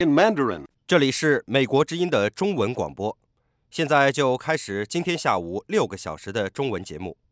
in Mandarin. 这里是美国之音的中文广播，现在就开始今天下午6个小时的中文节目。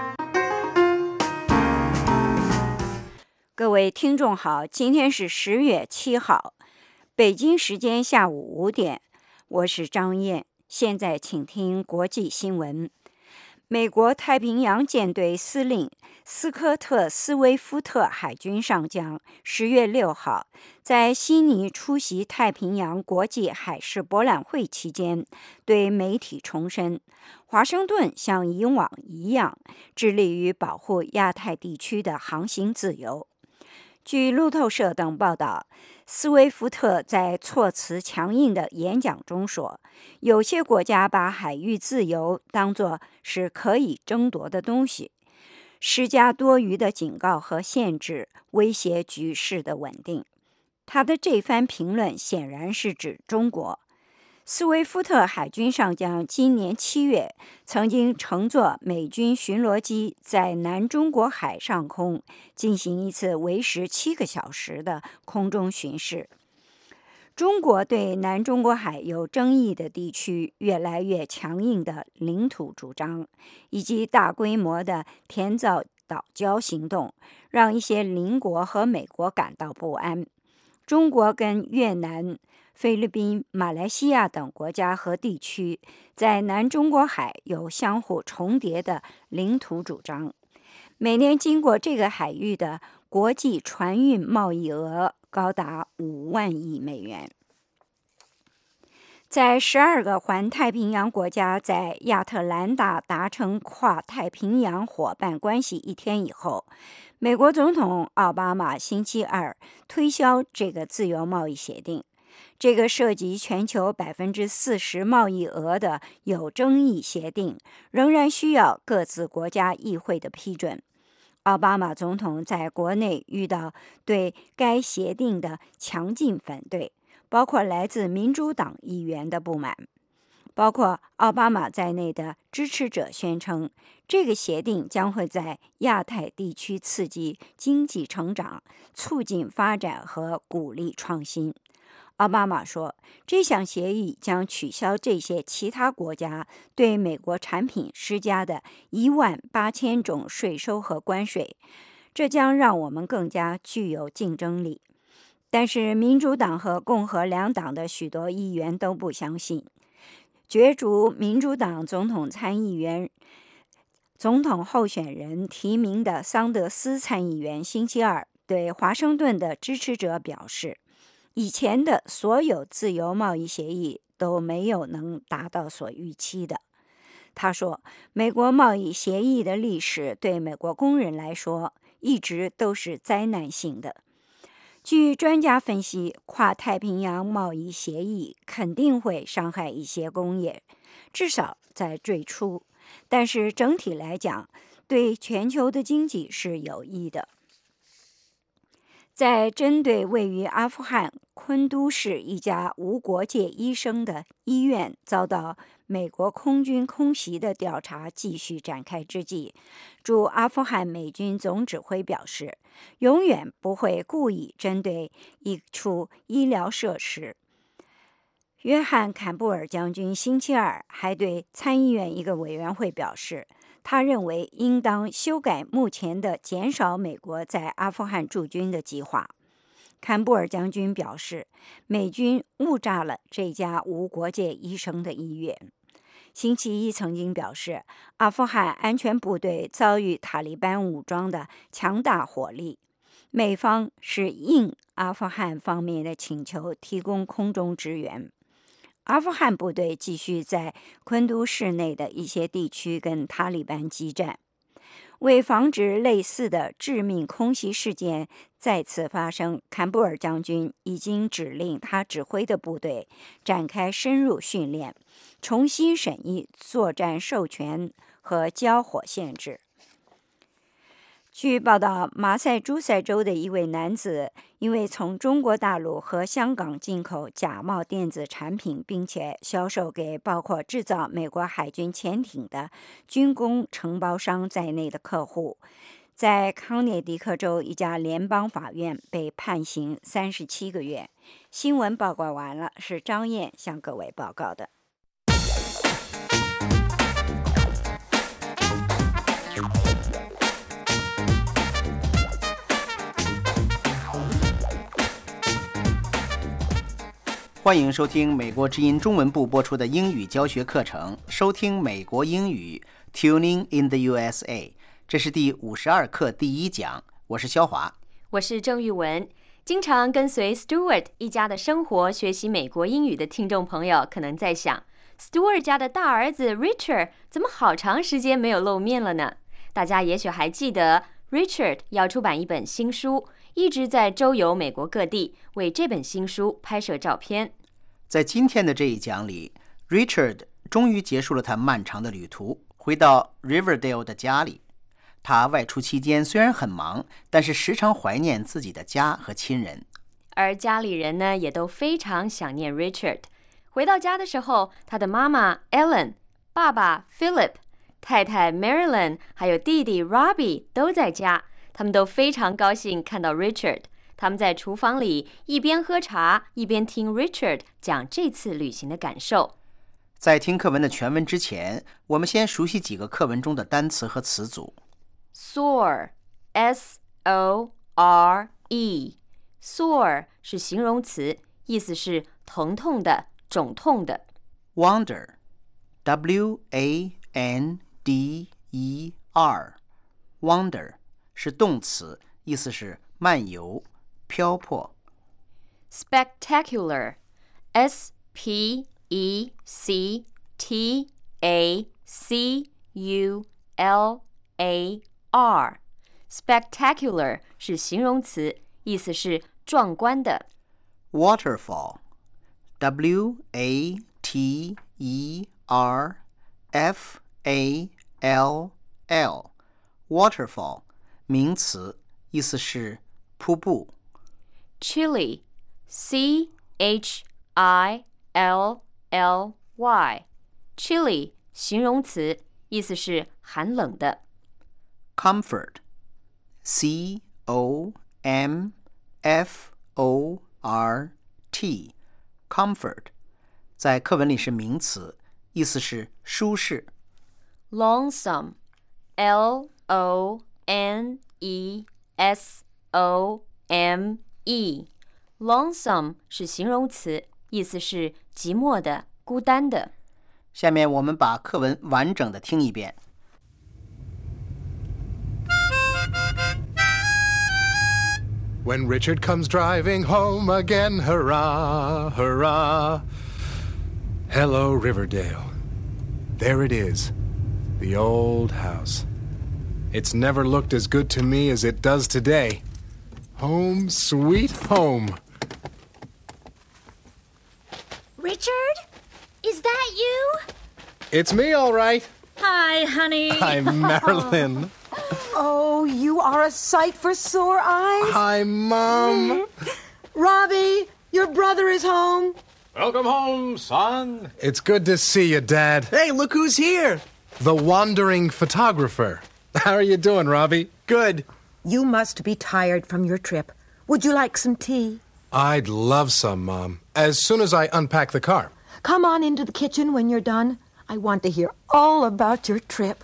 各位听众好，今天是10月7号，北京时间下午5点，我是张燕，现在请听国际新闻。美国太平洋舰队司令斯科特·斯威夫特海军上将10月6号在悉尼出席太平洋国际海事博览会期间，对媒体重申，华盛顿像以往一样致力于保护亚太地区的航行自由。据路透社等报道，斯威夫特在措辞强硬的演讲中说，有些国家把海域自由当作是可以争夺的东西，施加多余的警告和限制，威胁局势的稳定。他的这番评论显然是指中国。斯威夫特海军上将今年7月曾经乘坐美军巡逻机在南中国海上空进行一次为时7个小时的空中巡视。中国对南中国海有争议的地区越来越强硬的领土主张，以及大规模的填造岛礁行动，让一些邻国和美国感到不安。中国跟越南、菲律宾、马来西亚等国家和地区在南中国海有相互重叠的领土主张。每年经过这个海域的国际船运贸易额高达5万亿美元。在12个环太平洋国家在亚特兰大达成跨太平洋伙伴关系1天以后，美国总统奥巴马星期二推销这个自由贸易协定。这个涉及全球40%贸易额的有争议协定，仍然需要各自国家议会的批准。奥巴马总统在国内遇到对该协定的强劲反对，包括来自民主党议员的不满。包括奥巴马在内的支持者宣称，这个协定将会在亚太地区刺激经济成长，促进发展和鼓励创新。奥巴马说，这项协议将取消这些其他国家对美国产品施加的18000种税收和关税，这将让我们更加具有竞争力。但是民主党和共和两党的许多议员都不相信。角逐民主党总统参议员总统候选人提名的桑德斯参议员星期二对华盛顿的支持者表示，以前的所有自由贸易协议都没有能达到所预期的。他说，美国贸易协议的历史对美国工人来说一直都是灾难性的。据专家分析，跨太平洋贸易协议肯定会伤害一些工业，至少在最初，但是整体来讲，对全球的经济是有益的。在针对位于阿富汗昆都市一家无国界医生的医院遭到美国空军空袭的调查继续展开之际，驻阿富汗美军总指挥表示，永远不会故意针对一处医疗设施。约翰·坎布尔将军星期二还对参议院一个委员会表示，他认为应当修改目前的减少美国在阿富汗驻军的计划。坎布尔将军表示，美军误炸了这家无国界医生的医院。星期一曾经表示，阿富汗安全部队遭遇塔利班武装的强大火力，美方是应阿富汗方面的请求提供空中支援。阿富汗部队继续在昆都市内的一些地区跟塔利班激战。为防止类似的致命空袭事件再次发生，坎布尔将军已经指令他指挥的部队展开深入训练，重新审议作战授权和交火限制。据报道，马萨诸塞州的一位男子因为从中国大陆和香港进口假冒电子产品，并且销售给包括制造美国海军潜艇的军工承包商在内的客户， 在康涅狄克州一家联邦法院被判刑37个月。新闻报告完了，是张燕向各位报告的。 欢迎收听美国之音中文部播出的英语教学课程，收听美国英语 Tuning in the USA。 这是第52课第1讲，我是肖华， 我是郑玉文。经常跟随 Stuart 一家的生活学习美国英语的听众朋友可能在想， Stuart 家的大儿子 Richard 怎么好长时间没有露面了呢？大家也许还记得 Richard 要出版一本新书，一直在周游美国各地，为这本新书拍摄照片。 在今天的这一讲里， Richard 终于结束了他漫长的旅途，回到 Riverdale 的家里。他外出期间虽然很忙，但是时常怀念自己的家和亲人。 而家里人呢，也都非常想念 Richard。 回到家的时候，他的妈妈 Ellen、 爸爸 Philip、 太太 Marilyn 还有弟弟 Robbie 都在家，他们都非常高兴看到 Richard。他们在厨房里一边喝茶，一边听 Richard 讲这次旅行的感受。 在听课文的全文之前，我们先熟悉几个课文中的单词和词组。 Sore, S-O-R-E， Sore 是形容词，意思是疼痛的、肿痛的。 Wander, W-A-N-D-E-R, Wander 是动詞，意思是漫游、漂泊。 Spectacular, S-P-E-C-T-A-C-U-L-A-R, Spectacular 是形容词，意思是壮观的。 Waterfall, W-A-T-E-R-F-A-L-L, Waterfall 名词，意思是瀑布。 Chilly, C-H-I-L-L-Y, Chilly 形容词，意思是寒冷的。 Comfort, C-O-M-F-O-R-T, Comfort 在课文里是名词，意思是舒适。 Lonesome, L-O-N-E-S-O-M-E, Lonesome 是形容词，意思是寂寞的、孤单的。 下面我们把课文完整的听一遍。 When Richard comes driving home again, hurrah, hurrah. Hello, Riverdale. There it is, the old house. It's never looked as good to me as it does today. Home, sweet home. Richard? Is that you? It's me, all right. Hi, honey. I'm Marilyn. Oh, you are a sight for sore eyes. Hi, Mom. Robbie, your brother is home. Welcome home, son. It's good to see you, Dad. Hey, look who's here. The wandering photographer. How are you doing, Robbie? Good. You must be tired from your trip. Would you like some tea? I'd love some, Mom, as soon as I unpack the car. Come on into the kitchen when you're done. I want to hear all about your trip.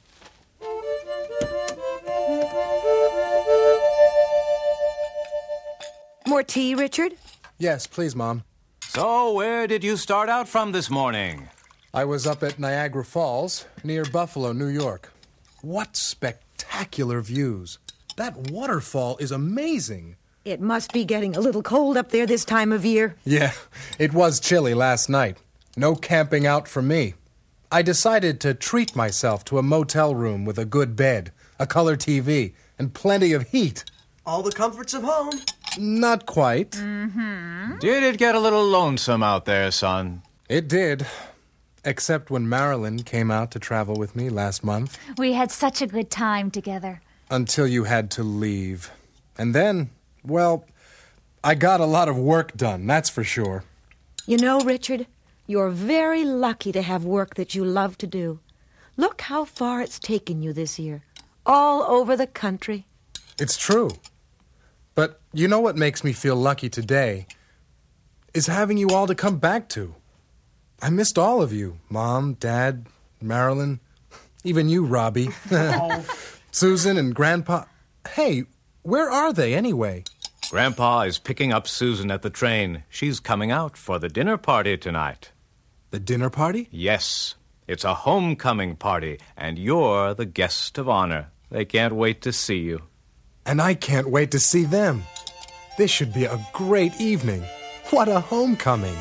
More tea, Richard? Yes, please, Mom. So, where did you start out from this morning? I was up at Niagara Falls, near Buffalo, New York. What spectacular views. That waterfall is amazing. It must be getting a little cold up there this time of year. Yeah, it was chilly last night. No camping out for me. I decided to treat myself to a motel room with a good bed, a color TV, and plenty of heat. All the comforts of home. Not quite. Did it get a little lonesome out there, son? It did. Except when Marilyn came out to travel with me last month. We had such a good time together. Until you had to leave. And then, well, I got a lot of work done, that's for sure. You know, Richard, you're very lucky to have work that you love to do. Look how far it's taken you this year. all over the country. It's true. But you know what makes me feel lucky today? Is having you all to come back to. I missed all of you. Mom, Dad, Marilyn, even you, Robbie. Susan and Grandpa. Hey, where are they anyway? Grandpa is picking up Susan at the train. She's coming out for the dinner party tonight. The dinner party? Yes. It's a homecoming party, and you're the guest of honor. They can't wait to see you. And I can't wait to see them. This should be a great evening. What a homecoming.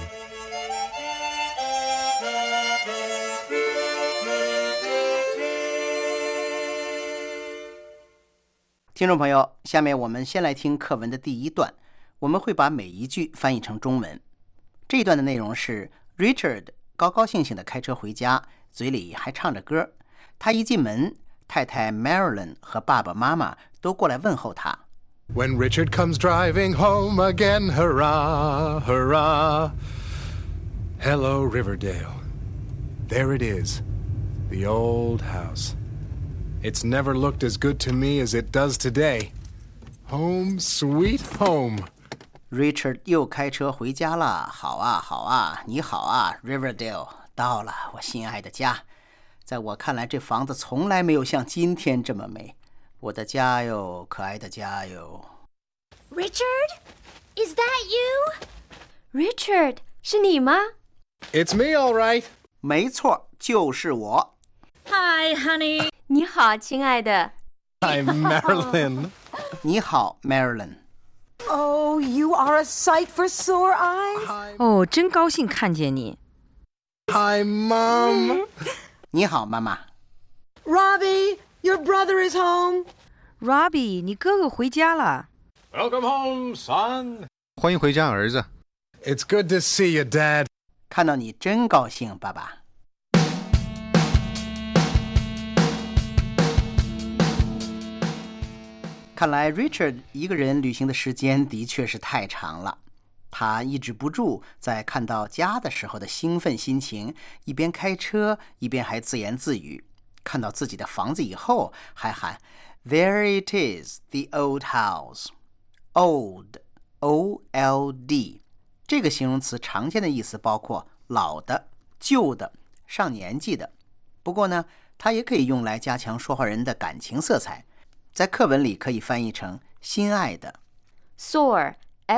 听众朋友，下面我们先来听课文的第一段，我们会把每一句翻译成中文。这一段的内容是 Richard 高高兴兴地开车回家，嘴里还唱着歌。他一进门，太太 Marilyn 和爸爸妈妈都过来问候他。 When Richard comes driving home again, hurrah, hurrah. Hello, Riverdale. There it is, the old house. It's never looked as good to me as it does today. Home, sweet home. Richard 又开车回家了。好啊，好啊，你好啊 ，Riverdale， 到了，我心爱的家。在我看来，这房子从来没有像今天这么美。我的家哟，可爱的家哟。 Richard? Is that you? Richard， 是你吗？ It's me, all right. 没错，就是我。 Hi, honey. 你好，亲爱的。 I'm Marilyn. 你好 ，Marilyn。 Oh, you are a sight for sore eyes. 哦，真高兴看见你。 Hi, Mom. 你好，妈妈。 Robbie, your brother is home. Robbie， 你哥哥回家了。 Welcome home, son. 欢迎回家，儿子。 It's good to see you, Dad. 看到你真高兴，爸爸。看来 Richard 一个人旅行的时间的确是太长了，他抑制不住在看到家的时候的兴奋心情，一边开车一边还自言自语，看到自己的房子以后还喊 There it is, the old house. Old, O-L-D 这个形容词常见的意思包括老的、旧的、上年纪的，不过呢，它也可以用来加强说话人的感情色彩，在课文里可以翻译成心爱的。 Sore,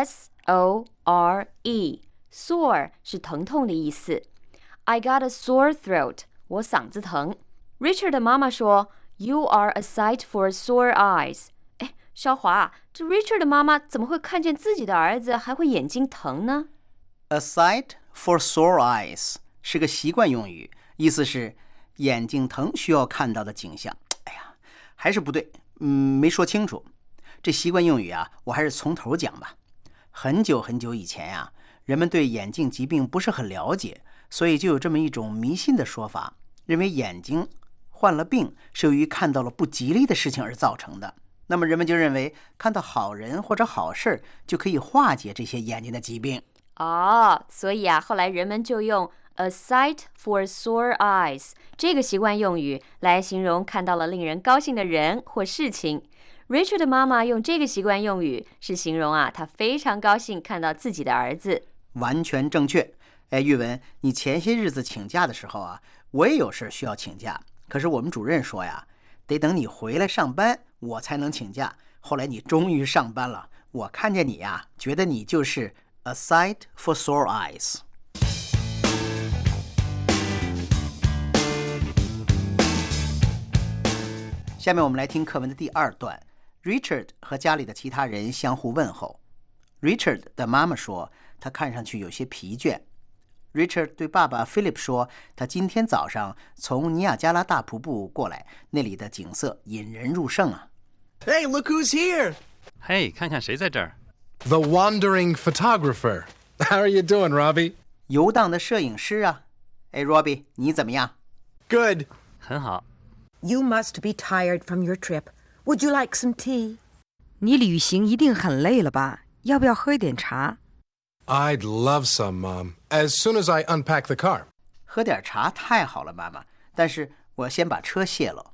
S-O-R-E Sore 是疼痛的意思。 I got a sore throat 我嗓子疼。 Richard 的妈妈说 You are a sight for sore eyes。 哎，肖华，这 Richard 的妈妈怎么会看见自己的儿子还会眼睛疼呢？ A sight for sore eyes 是个习惯用语，意思是眼睛疼需要看到的景象。哎呀，还是不对，没说清楚。这习惯用语啊，我还是从头讲吧。很久很久以前呀，人们对眼镜疾病不是很了解，所以就有这么一种迷信的说法，认为眼睛患了病是由于看到了不吉利的事情而造成的。那么人们就认为看到好人或者好事就可以化解这些眼睛的疾病。 哦，所以啊，后来人们就用 a sight for sore eyes 这个习惯用语来形容看到了令人高兴的人或事情。Richard 的妈妈用这个习惯用语是形容啊，她非常高兴看到自己的儿子。 完全正确。哎，玉文，你前些日子请假的时候啊，我也有事需要请假，可是我们主任说呀，得等你回来上班我才能请假。后来你终于上班了，我看见你呀，觉得你就是 a sight for sore eyes。 下面我们来听课文的第二段。 Richard 和家里的其他人相互问候。 Richard 的妈妈说他看上去有些疲倦。 Richard 对爸爸 Philip 说他今天早上从尼亚加拉大瀑布过来，那里的景色引人入胜啊。 Hey, look who's here! 嘿，看看谁在这儿。 The wandering photographer. How are you doing, Robbie? 游荡的摄影师啊。哎 Robbie 你怎么样？ Good. 很好。 You must be tired from your trip. Would you like some tea? 你旅行一定很累了吧？要不要喝一点茶？ I'd love some, Mom, as soon as I unpack the car. 喝点茶太好了，妈妈。但是我先把车卸了。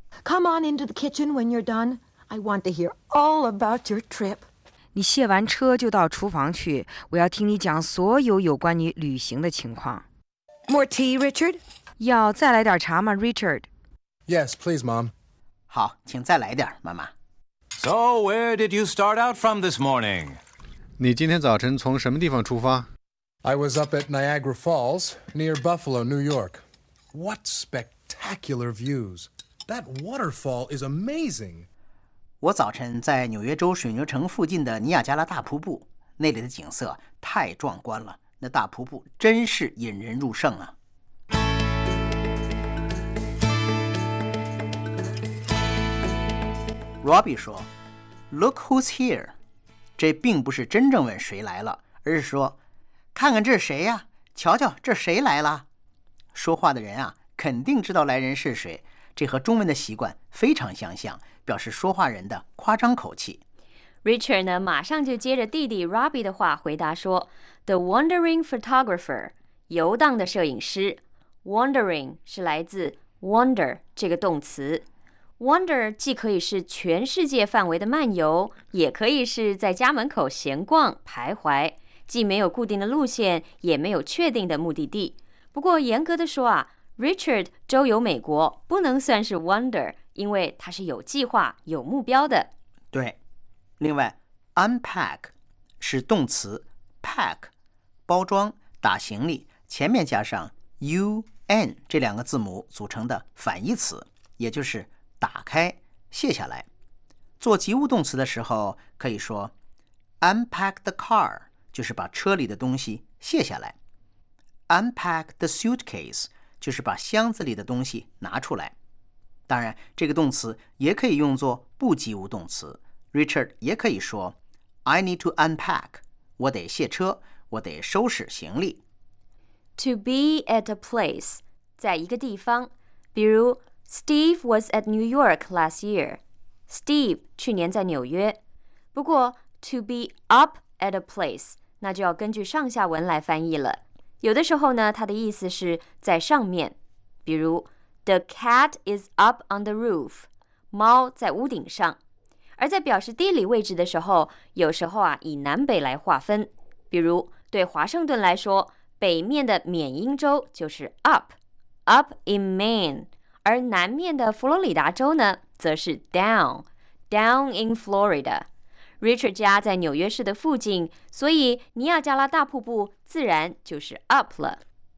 Come on into the kitchen when you're done. I want to hear all about your trip. 你卸完车就到厨房去，我要听你讲所有有关你旅行的情况。 More tea, Richard? 要再来点茶吗 ，Richard？ Yes, please, Mom. 好，请再来点，妈妈。 So, where did you start out from this morning? 你今天早晨从什么地方出发？ I was up at Niagara Falls, near Buffalo, New York. What spectacular views. That waterfall is amazing. 我早晨在纽约州水牛城附近的尼亚加拉大瀑布，那里的景色太壮观了，那大瀑布真是引人入胜啊。Robbie 说 Look who's here， 这并不是真正问谁来了，而是说看看这是谁呀，瞧瞧这谁来了。说话的人啊，肯定知道来人是谁，这和中文的习惯非常相像，表示说话人的夸张口气。 Richard 呢，马上就接着弟弟 Robbie 的话回答说 The wandering photographer， 游荡的摄影师。 Wandering 是来自 wander 这个动词。 Wander 既可以是全世界范围的漫游，也可以是在家门口闲逛徘徊，既没有固定的路线，也没有确定的目的地。不过严格的说啊， Richard 周游美国不能算是 wander， 因为他是有计划有目标的。 对，另外 unpack 是动词 pack 包装打行李，前面加上 un 这两个字母组成的反义词，也就是打开卸下来。做及物动词的时候可以说 unpack the car， 就是把车里的东西卸下来。 unpack the suitcase 就是把箱子里的东西拿出来。当然这个动词也可以用作不及物动词， Richard 也可以说 I need to unpack， 我得卸车，我得收拾行李。 To be at a place， 在一个地方，比如Steve was at New York last year. Steve 去年在纽约。不过 to be up at a place 那就要根据上下文来翻译了。有的时候呢，它的意思是在上面，比如 The cat is up on the roof， 猫在屋顶上。而在表示地理位置的时候，有时候啊以南北来划分，比如对华盛顿来说，北面的缅因州就是 up in Maine，而南面的佛罗里达州呢，则是 down in Florida。 Richard 家在纽约市的附近，所以尼亚加拉大瀑布自然就是 up 了。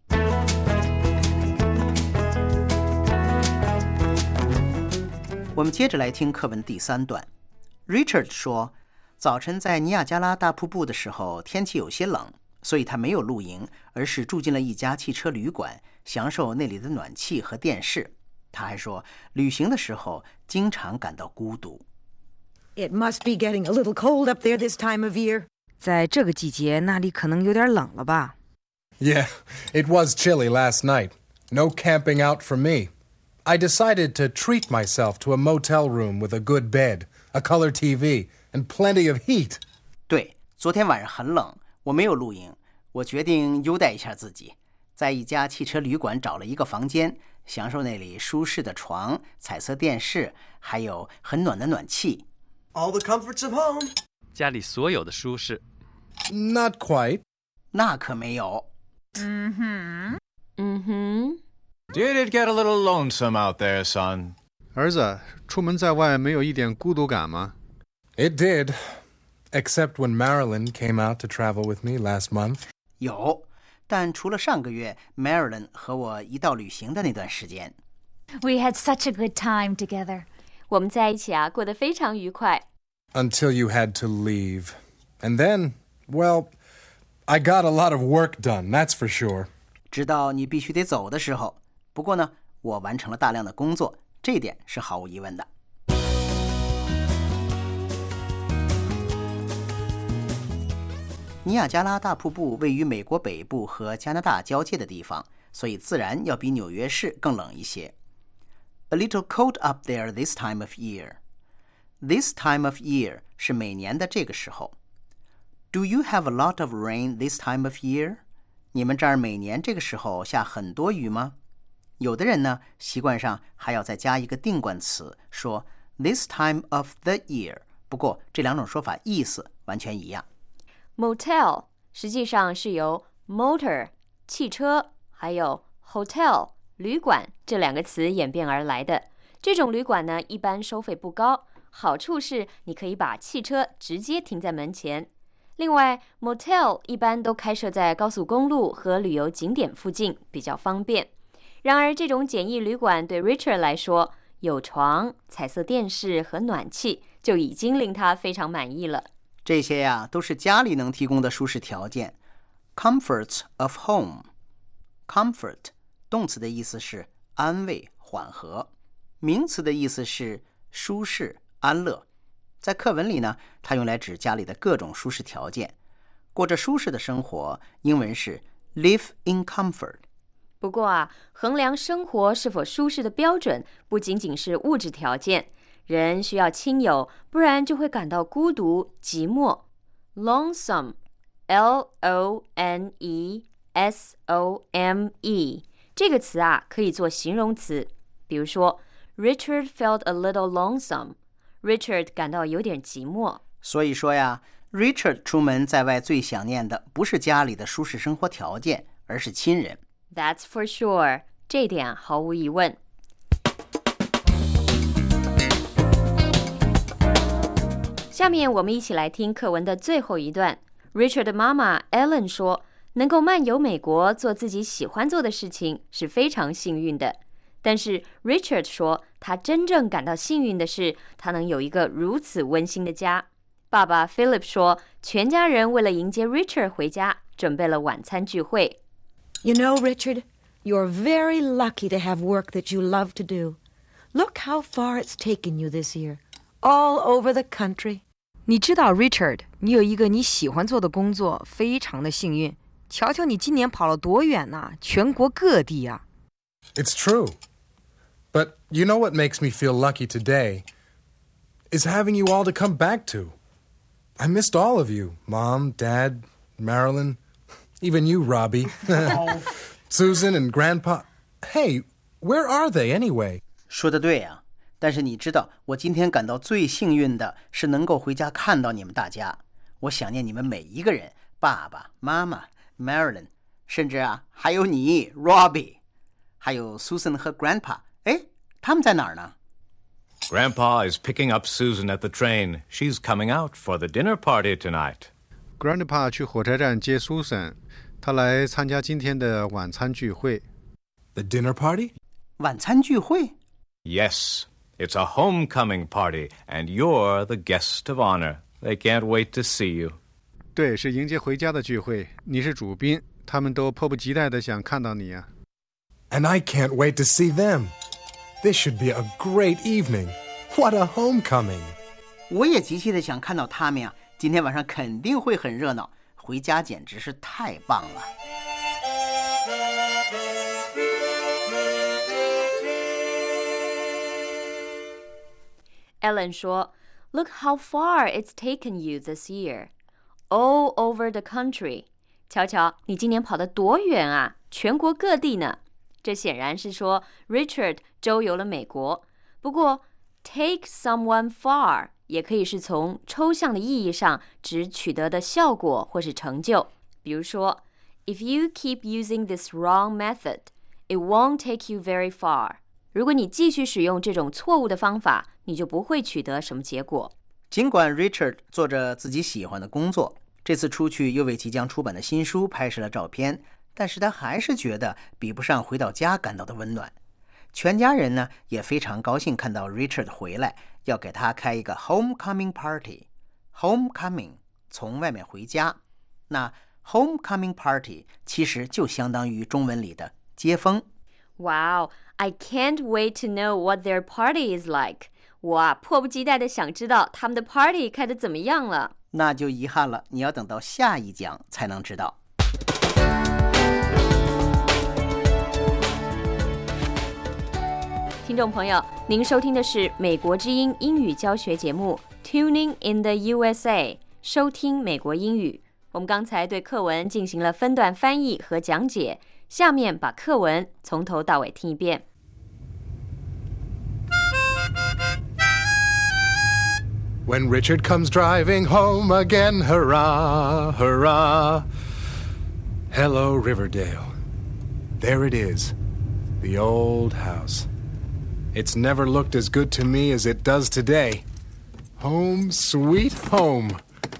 我们接着来听课文第3段。 Richard 说，早晨在尼亚加拉大瀑布的时候，天气有些冷，所以他没有露营，而是住进了一家汽车旅馆，享受那里的暖气和电视。他还说，旅行的时候经常感到孤独。 It must be getting a little cold up there this time of year. 在这个季节，那里可能有点冷了吧？ Yeah, it was chilly last night. No camping out for me. I decided to treat myself to a motel room with a good bed, a color TV, and plenty of heat. 对，昨天晚上很冷，我没有露营，我决定优待一下自己，在一家汽车旅馆找了一个房间，享受那里舒适的床、彩色电视，还有很暖的暖气。 All the comforts of home. 家里所有的舒适。 Not quite. 那可没有。 Did it get a little lonesome out there, son? 儿子，出门在外没有一点孤独感吗？ It did, except when Marilyn came out to travel with me last month. 有，但除了上个月 Marilyn 和我一道旅行的那段时间。 We had such a good time together. 我们在一起啊，过得非常愉快。 Until you had to leave. And then, well, I got a lot of work done, that's for sure. 直到你必须得走的时候。不过呢，我完成了大量的工作，这一点是毫无疑问的。尼亚加拉大瀑布位于美国北部和加拿大交界的地方，所以自然要比纽约市更冷一些。A little cold up there this time of year. This time of year 是每年的这个时候。Do you have a lot of rain this time of year? 你们这儿每年这个时候下很多雨吗？ 有的人呢，习惯上还要再加一个定冠词，说 this time of the year。不过这两种说法意思完全一样。 Motel 实际上是由 motor 汽车还有 hotel 旅馆这两个词演变而来的。这种旅馆呢，一般收费不高，好处是你可以把汽车直接停在门前。另外 motel 一般都开设在高速公路和旅游景点附近，比较方便。然而这种简易旅馆对 Richard 来说，有床、彩色电视和暖气就已经令他非常满意了。 这些呀，都是家里能提供的舒适条件。Comforts of home。 Comfort 动词的意思是安慰、缓和，名词的意思是舒适、安乐。在课文里呢，它用来指家里的各种舒适条件。过着舒适的生活，英文是 live in comfort。 不过啊，衡量生活是否舒适的标准不仅仅是物质条件，人需要亲友，不然就会感到孤独、寂寞。Lonesome L-O-N-E-S-O-M-E 这个词啊，可以做形容词。比如说 Richard felt a little lonesome， Richard 感到有点寂寞。 所以说呀， Richard 出门在外最想念的不是家里的舒适生活条件，而是亲人。 That's for sure， 这点毫无疑问。下面我们一起来听课文的最后一段。 Richard 的妈妈 Ellen 说，能够漫游美国做自己喜欢做的事情是非常幸运的。但是 Richard 说，他真正感到幸运的是他能有一个如此温馨的家。爸爸 Philip 说，全家人为了迎接 Richard 回家，准备了晚餐聚会。 You know, Richard, you're very lucky to have work that you love to do. Look how far it's taken you this year, all over the country. 你知道 Richard， 你有一个你喜欢做的工作，非常的幸运。瞧瞧你今年跑了多远呐，全国各地啊。 It's true. But you know what makes me feel lucky today is having you all to come back to. I missed all of you, Mom, Dad, Marilyn, even you, Robbie, Susan and Grandpa. Hey, where are they anyway? 说得对呀，但是你知道，我今天感到最幸运的是能够回家看到你们大家。我想念你们每一个人，爸爸妈妈 Marilyn， 甚至啊还有你 Robbie， 还有 Susan 和 Grandpa。 哎，他们在哪儿呢？ Grandpa is picking up Susan at the train. She's coming out for the dinner party tonight. Grandpa 去火车站接 Susan， 他来参加今天的晚餐聚会。 The dinner party? 晚餐聚会？ Yes, it's a homecoming party, and you're the guest of honor. They can't wait to see you. 对，是迎接回家的聚会，你是主宾，他们都迫不及待地想看到你啊。 And I can't wait to see them. This should be a great evening. What a homecoming. 我也极其的想看到他们呀，今天晚上肯定会很热闹，回家简直是太棒了。 Ellen 说 Look how far it's taken you this year. All over the country. 瞧瞧，你今年跑得多远啊，全国各地呢。这显然是说 Richard 周游了美国。不过 take someone far 也可以是从抽象的意义上指取得的效果或是成就。比如说 If you keep using this wrong method, it won't take you very far. 如果你继续使用这种错误的方法，你就不会取得什么结果。 尽管 Richard 做着自己喜欢的工作，这次出去又为即将出版的新书拍摄了照片，但是他还是觉得比不上回到家感到的温暖。全家人呢也非常高兴看到 Richard 回来，要给他开一个 homecoming party。 homecoming 从外面回家，那 homecoming party 其实就相当于中文里的接风。 Wow, I can't wait to know what their party is like. 我啊迫不及待地想知道他们的 party 开得怎么样了。 那就遗憾了，你要等到下一讲才能知道。 听众朋友，您收听的是美国之音英语教学节目 Tuning in the USA， 收听美国英语。我们刚才对课文进行了分段翻译和讲解， 下面把课文从头到尾听一遍。 When Richard comes driving home again, hurrah, hurrah. Hello, Riverdale. There it is, the old house. It's never looked as good to me as it does today. Home, sweet home.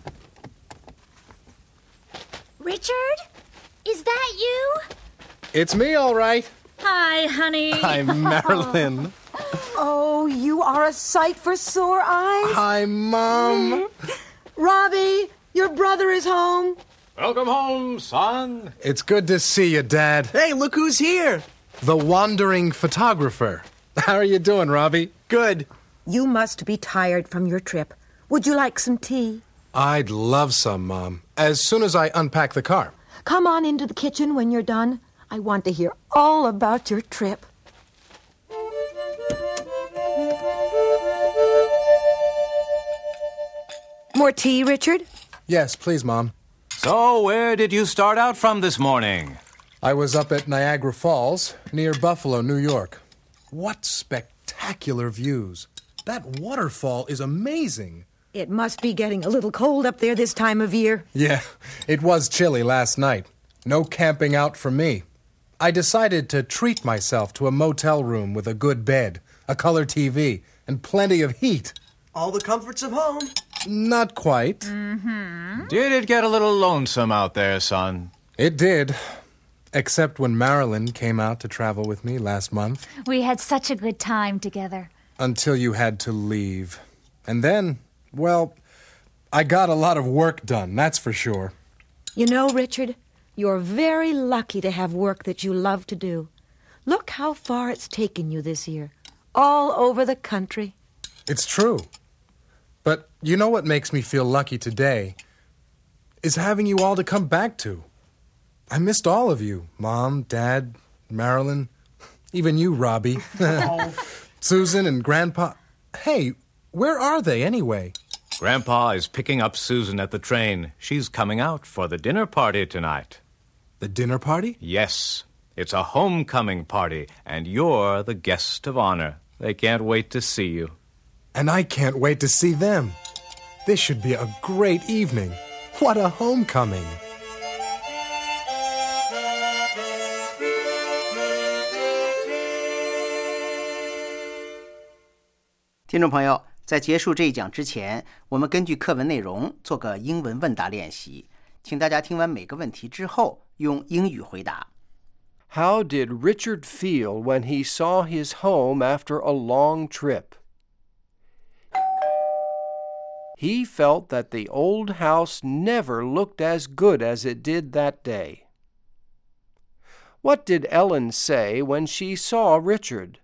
Richard? Is that you? It's me, all right. Hi, honey. Hi, Marilyn. Oh, you are a sight for sore eyes. Hi, Mom. Robbie, your brother is home. Welcome home, son. It's good to see you, Dad. Hey, look who's here. The wandering photographer. How are you doing, Robbie? Good. You must be tired from your trip. Would you like some tea? I'd love some, Mom. As soon as I unpack the car. Come on into the kitchen when you're done. I want to hear all about your trip. More tea, Richard? Yes, please, Mom. So, where did you start out from this morning? I was up at Niagara Falls, near Buffalo, New York. What spectacular views. That waterfall is amazing. It must be getting a little cold up there this time of year. Yeah, it was chilly last night. No camping out for me. I decided to treat myself to a motel room with a good bed, a color TV, and plenty of heat. All the comforts of home. Not quite. Did it get a little lonesome out there, son? It did. Except when Marilyn came out to travel with me last month. We had such a good time together. Until you had to leave. And then, well, I got a lot of work done, that's for sure. You know, Richard, you're very lucky to have work that you love to do. Look how far it's taken you this year. All over the country. It's true. But you know what makes me feel lucky today? Is having you all to come back to. I missed all of you. Mom, Dad, Marilyn, even you, Robbie. Susan and Grandpa. Hey, where are they anyway? Grandpa is picking up Susan at the train. She's coming out for the dinner party tonight. The dinner party? Yes. It's a homecoming party, and you're the guest of honor. They can't wait to see you. And I can't wait to see them. This should be a great evening. What a homecoming. 听众朋友，在结束这一讲之前，我们根据课文内容做个英文问答练习，请大家听完每个问题之后用英语回答。 How did Richard feel when he saw his home after a long trip? He felt that the old house never looked as good as it did that day. What did Ellen say when she saw Richard?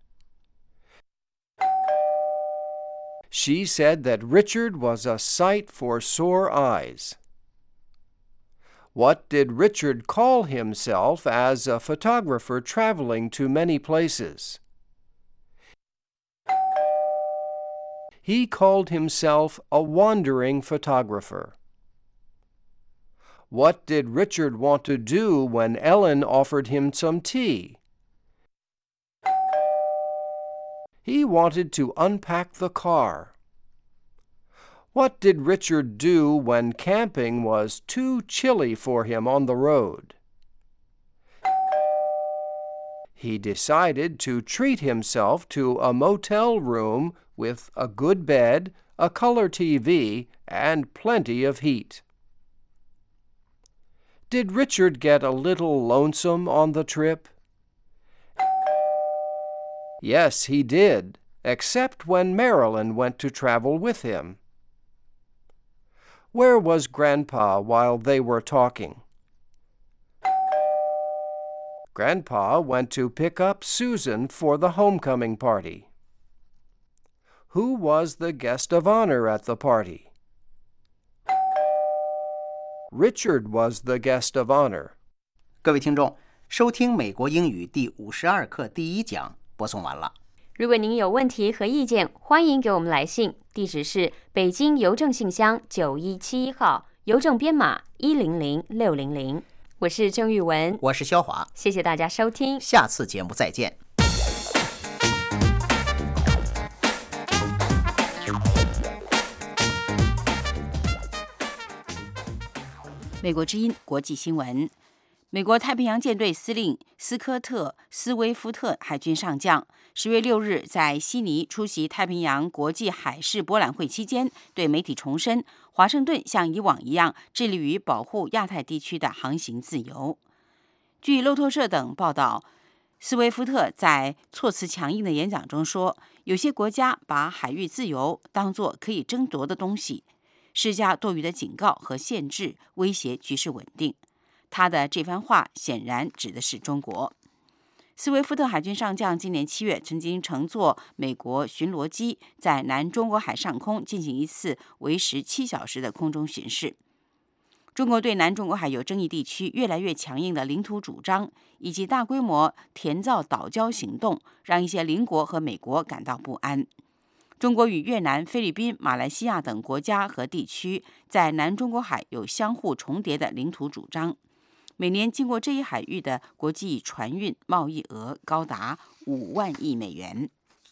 She said that Richard was a sight for sore eyes. What did Richard call himself as a photographer traveling to many places? He called himself a wandering photographer. What did Richard want to do when Ellen offered him some tea? He wanted to unpack the car. What did Richard do when camping was too chilly for him on the road? He decided to treat himself to a motel room with a good bed, a color TV, and plenty of heat. Did Richard get a little lonesome on the trip? Yes, he did, except when Marilyn went to travel with him. Where was Grandpa while they were talking? Grandpa went to pick up Susan for the homecoming party. Who was the guest of honor at the party? Richard was the guest of honor. 各位听众，收听美国英语第52课第1讲播送完了。 如果您有问题和意见，欢迎给我们来信，地址是北京邮政信箱9171号，邮政编码100600。 我是郑玉文， 我是肖华， 谢谢大家收听， 下次节目再见。美国之音国际新闻。美国太平洋舰队司令斯科特·斯威夫特海军上将10月6日在悉尼出席太平洋国际海事博览会期间，对媒体重申，华盛顿像以往一样致力于保护亚太地区的航行自由。据路透社等报道，斯威夫特在措辞强硬的演讲中说，有些国家把海域自由当作可以争夺的东西，施加多余的警告和限制，威胁局势稳定。他的这番话显然指的是中国。斯威夫特海军上将今年7月曾经乘坐美国巡逻机在南中国海上空进行一次为时7小时的空中巡视。中国对南中国海有争议地区越来越强硬的领土主张以及大规模填造岛礁行动，让一些邻国和美国感到不安。中国与越南、菲律宾、马来西亚等国家和地区在南中国海有相互重叠的领土主张。每年经过这一海域的国际船运贸易额高达5万亿美元。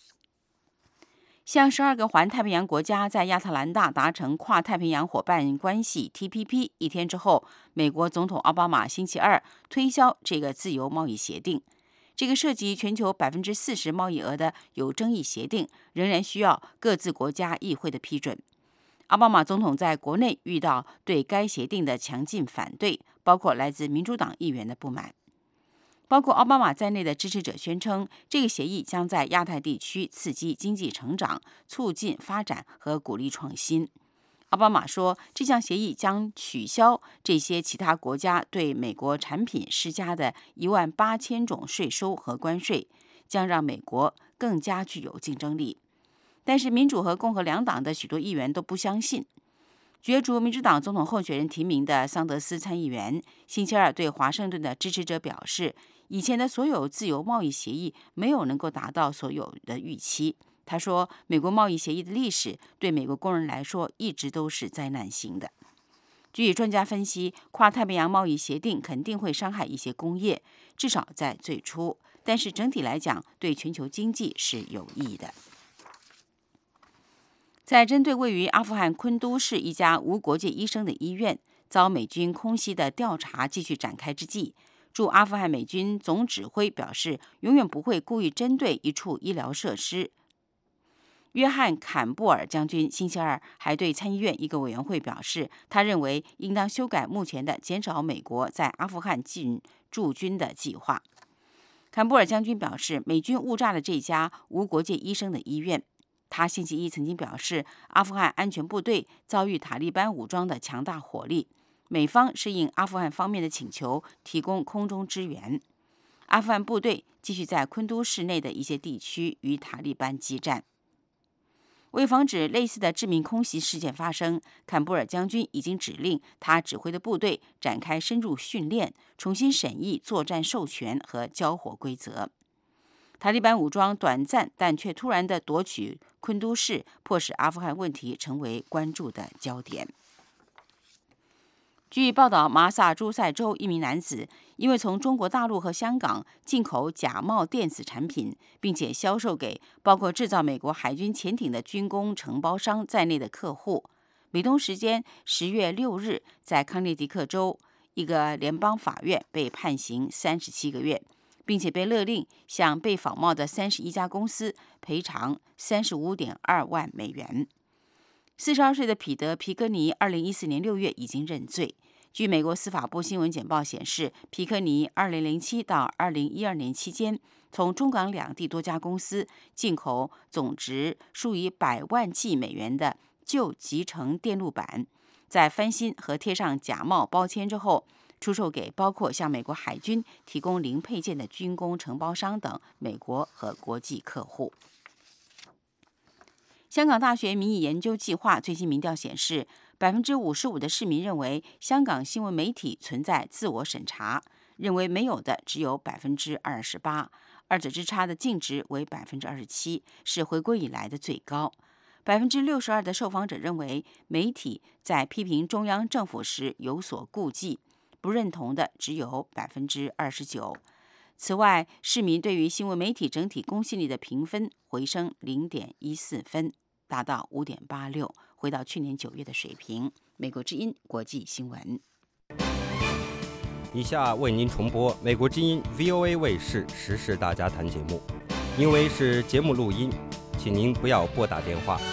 向12个环太平洋国家在亚特兰大达成跨太平洋伙伴关系 TPP 一天之后，美国总统奥巴马星期二推销这个自由贸易协定。这个涉及全球40%贸易额的有争议协定，仍然需要各自国家议会的批准。奥巴马总统在国内遇到对该协定的强劲反对，包括来自民主党议员的不满。包括奥巴马在内的支持者宣称，这个协议将在亚太地区刺激经济成长，促进发展和鼓励创新。奥巴马说，这项协议将取消这些其他国家对美国产品施加的18000种税收和关税，将让美国更加具有竞争力。但是民主和共和两党的许多议员都不相信。角逐民主党总统候选人提名的桑德斯参议员星期二对华盛顿的支持者表示，以前的所有自由贸易协议没有能够达到所有的预期。他说，美国贸易协议的历史对美国工人来说一直都是灾难性的。据专家分析，跨太平洋贸易协定肯定会伤害一些工业，至少在最初，但是整体来讲对全球经济是有益的。在针对位于阿富汗昆都市一家无国界医生的医院遭美军空袭的调查继续展开之际，驻阿富汗美军总指挥表示，永远不会故意针对一处医疗设施。约翰·坎布尔将军星期二还对参议院一个委员会表示，他认为应当修改目前的减少美国在阿富汗驻军的计划。坎布尔将军表示，美军误炸了这家无国界医生的医院。他星期一曾经表示，阿富汗安全部队遭遇塔利班武装的强大火力，美方是应阿富汗方面的请求提供空中支援。阿富汗部队继续在昆都市内的一些地区与塔利班激战。为防止类似的致命空袭事件发生，坎布尔将军已经指令他指挥的部队展开深入训练，重新审议作战授权和交火规则。塔利班武装短暂但却突然地夺取昆都市，迫使阿富汗问题成为关注的焦点。据报道，马萨诸塞州一名男子因为从中国大陆和香港进口假冒电子产品，并且销售给包括制造美国海军潜艇的军工承包商在内的客户，美东时间10月6日在康涅狄克州一个联邦法院被判刑37个月，并且被勒令向被仿冒的31家公司赔偿35.2万美元。42岁的彼得·皮科尼2014年6月已经认罪。据美国司法部新闻简报显示，皮科尼2007到2012年期间，从中港两地多家公司进口总值数以100万计美元的旧集成电路板，在翻新和贴上假冒包签之后，出售给包括向美国海军提供零配件的军工承包商等美国和国际客户。香港大学民意研究计划最新民调显示，55%的市民认为香港新闻媒体存在自我审查，认为没有的只有28%，二者之差的净值为27%，是回归以来的最高。62%的受访者认为媒体在批评中央政府时有所顾忌， 不认同的只有29%。此外，市民对于新闻媒体整体公信力的评分回升0.14分，达到5.86，回到去年9月的水平。美国之音国际新闻。 以下为您重播美国之音 VOA 卫视时事大家谈节目，因为是节目录音，请您不要拨打电话。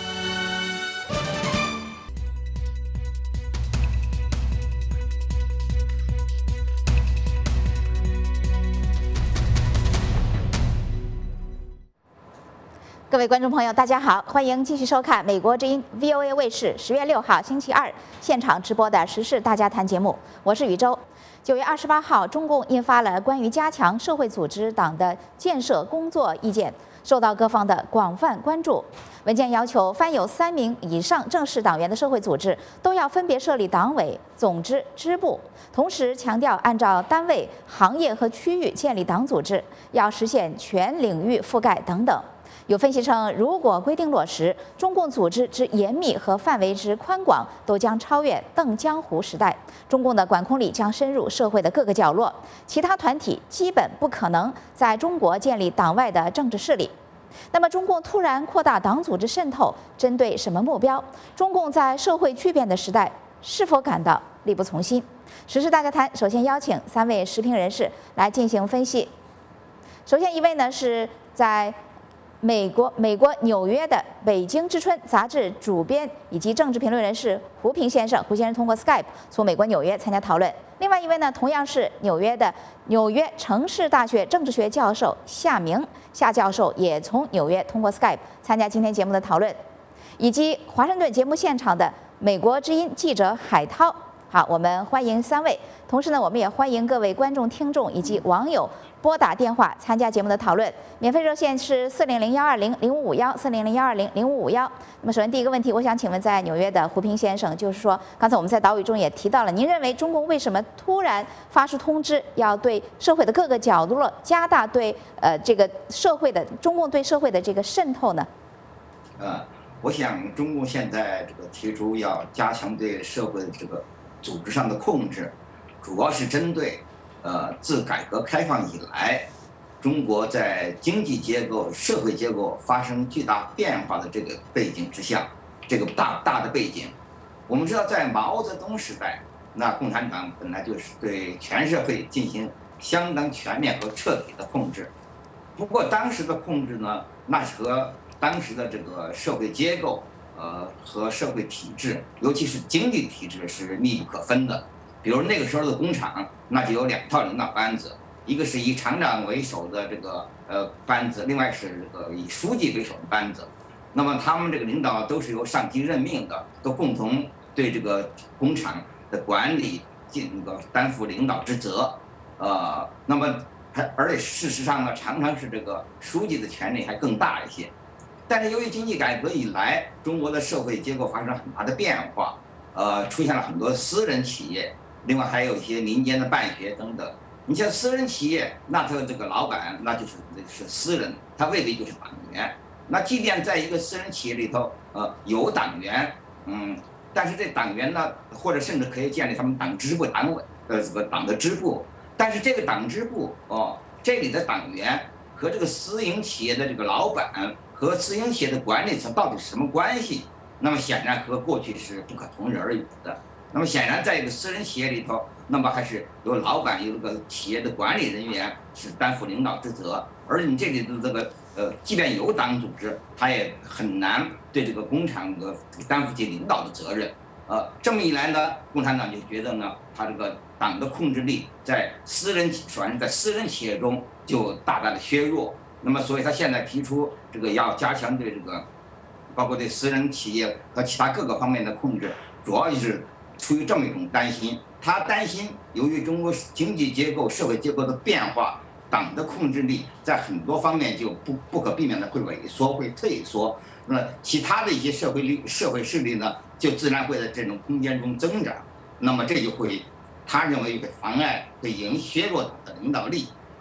各位观众朋友，大家好，欢迎继续收看美国之音 VOA 卫视10月6号星期二现场直播的时事大家谈节目，我是宇宙。9月28号，中共印发了关于加强社会组织党的建设工作意见，受到各方的广泛关注。文件要求，凡有3名以上正式党员的社会组织，都要分别设立党委、总支、支部，同时强调按照单位、行业和区域建立党组织，要实现全领域覆盖等等。有分析称，如果规定落实，中共组织之严密和范围之宽广都将超越邓江湖时代，中共的管控力将深入社会的各个角落，其他团体基本不可能在中国建立党外的政治势力。那么，中共突然扩大党组织渗透，针对什么目标？中共在社会巨变的时代，是否感到力不从心？时事大家谈，首先邀请3位时评人士来进行分析。首先一位呢是在美国纽约的《北京之春》杂志主编以及政治评论人士胡平先生，胡先生通过 Skype 从美国纽约参加讨论。另外一位呢，同样是纽约城市大学政治学教授夏教授，也从纽约通过 Skype 参加今天节目的讨论，以及华盛顿节目现场的美国之音记者海涛。好，我们欢迎3位。同时呢，我们也欢迎各位观众、听众以及网友拨打电话参加节目的讨论。免费热线是400-120-0551 400-120-0551。那么首先第一个问题，我想请问在纽约的胡平先生，就是说刚才我们在岛屿中也提到了，您认为中共为什么突然发出通知，要对社会的各个角落加大对这个社会的中共对社会的这个渗透呢？ 我想中共现在这个提出要加强对社会的这个组织上的控制，主要是针对自改革开放以来，中国在经济结构、社会结构发生巨大变化的这个背景之下，这个大的背景。我们知道，在毛泽东时代，那共产党本来就是对全社会进行相当全面和彻底的控制。不过当时的控制呢，那是和当时的这个社会结构和社会体制，尤其是经济体制是密不可分的。比如那个时候的工厂，那就有2套领导班子，一个是以厂长为首的这个班子，另外是这个以书记为首的班子。那么他们这个领导都是由上级任命的，都共同对这个工厂的管理担负领导职责。那么而且事实上呢，常常是这个书记的权力还更大一些。但是由于经济改革以来，中国的社会结构发生了很大的变化，出现了很多私人企业，另外还有一些民间的办学等等。你像私人企业，那他这个老板那就是私人，他未必就是党员。那即便在一个私人企业里头，有党员，但是这党员呢，或者甚至可以建立他们党支部、党委这个党的支部，但是这个党支部这里的党员和这个私营企业的这个老板和私营企业的管理层到底是什么关系？那么显然和过去是不可同日而语的。那么显然，在一个私人企业里头，那么还是有老板，有这个企业的管理人员是担负领导职责，而你这里的这个即便有党组织，他也很难对这个工厂担负起领导的责任。这么一来呢，共产党就觉得呢，他这个党的控制力首先在私人企业中就大大的削弱。那么，所以他现在提出这个要加强对这个，包括对私人企业和其他各个方面的控制，主要就是出于这么一种担心。他担心，由于中国经济结构、社会结构的变化，党的控制力在很多方面就不可避免的会萎缩、会退缩。那么，其他的一些社会势力呢，就自然会在这种空间中增长。那么，这就会，他认为会妨碍、会削弱党的领导力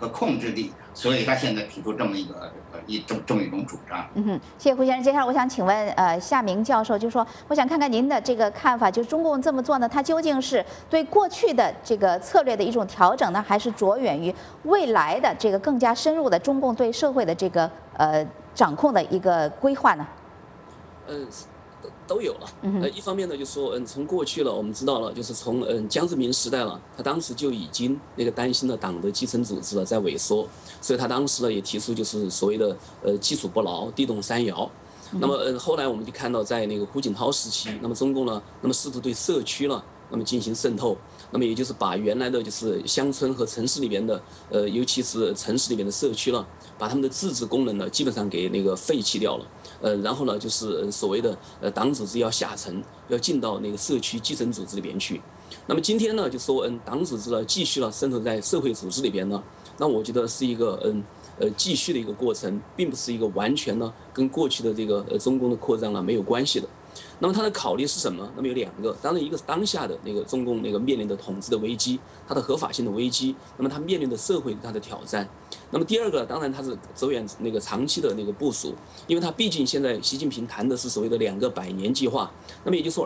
和控制力，所以他现在提出这么一种主张。 谢谢胡先生。接下来我想请问夏明教授，就是说我想看看您的这个看法，就是中共这么做呢，它究竟是对过去的这个策略的一种调整呢，还是着眼于未来的这个更加深入的中共对社会的这个掌控的一个规划呢？ 都有了。一方面呢，就是说，从过去了，我们知道了，就是从江泽民时代了，他当时就已经那个担心了党的基层组织了在萎缩，所以他当时呢也提出就是所谓的基础不牢，地动山摇。那么后来我们就看到，在那个胡锦涛时期，那么中共呢，那么试图对社区了，那么进行渗透，那么也就是把原来的就是乡村和城市里边的尤其是城市里边的社区了，把他们的自治功能呢基本上给那个废弃掉了。然后呢，就是所谓的党组织要下沉，要进到那个社区基层组织里边去。那么今天呢，就说党组织呢继续了渗透在社会组织里边呢，那我觉得是一个继续的一个过程，并不是一个完全呢跟过去的这个中共的扩张呢没有关系的。那么它的考虑是什么？那么有两个，当然一个是当下的那个中共那个面临的统治的危机，它的合法性的危机，那么它面临的社会它的挑战。那么第二个，当然它是走远那个长期的那个部署，因为它毕竟现在习近平谈的是所谓的2个100年计划，那么也就是说